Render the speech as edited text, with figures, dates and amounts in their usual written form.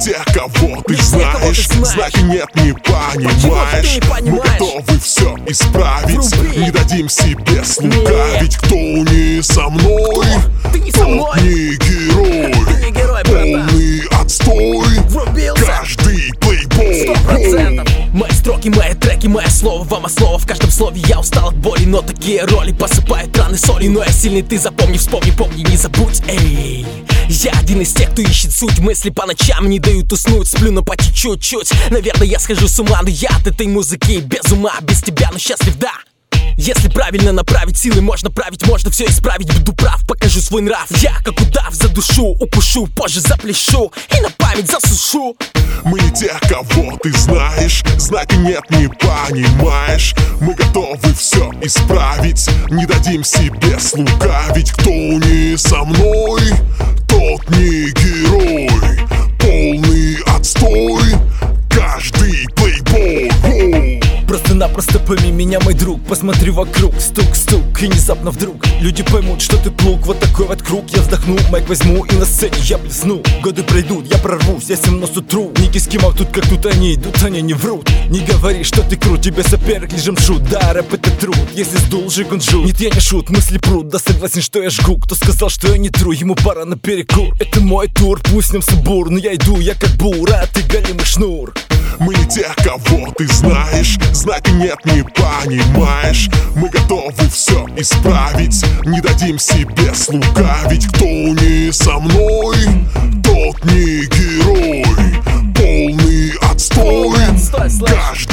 тех, кого ты знаешь. Знаки нет, не понимаешь. Мы готовы все исправить. Не дадим себе слукавить. Кто не со мной, тот не герой. Полный отстой. Каждый плейбой. 100%. Мои строки, мои треки, мое слово вам основа. В каждом слове я устал от боли, но такие роли посыпают раны соли. Но я сильный, ты запомни, вспомни, помни, не забудь. Эй, я один из тех, кто ищет суть. Мысли по ночам не дают уснуть. Сплю, но по чуть-чуть. Наверное, я схожу с ума, но я от этой музыки без ума. Без тебя, но счастлив, да. Если правильно направить силы, можно править, можно все исправить. Буду прав, покажу свой нрав. Я как удав за душу укушу, позже запляшу и на память засушу. Мы не тех, кого ты знаешь. Знаки нет, не понимаешь. Мы готовы все исправить. Не дадим себе слукавить. Кто не со мной, тот не герой. Полный отстой. Каждый плейбой. Просто-напросто пойми меня, мой друг. Посмотри вокруг, стук-стук. И внезапно вдруг люди поймут, что ты плуг. Вот такой вот круг. Я вздохну, майк возьму и на сцене я блесну. Годы пройдут, я прорвусь, я 7 утру. Не киским, а тут как тут они идут, они не врут. Не говори, что ты крут, тебе соперник лишь жмшут. Да, рэп это труд, если сдул жигун жут. Нет, я не шут, мысли прут, да согласен, что я жгу. Кто сказал, что я не тру, ему пора на перекур. Это мой тур, пусть с ним сабур. Но я иду, я как бура, а ты голимый шнур. Мы не тех, кого ты знаешь. Знаки нет, не понимаешь. Мы готовы все исправить. Не дадим себе слукавить. Кто не со мной, тот не герой. Полный отстой.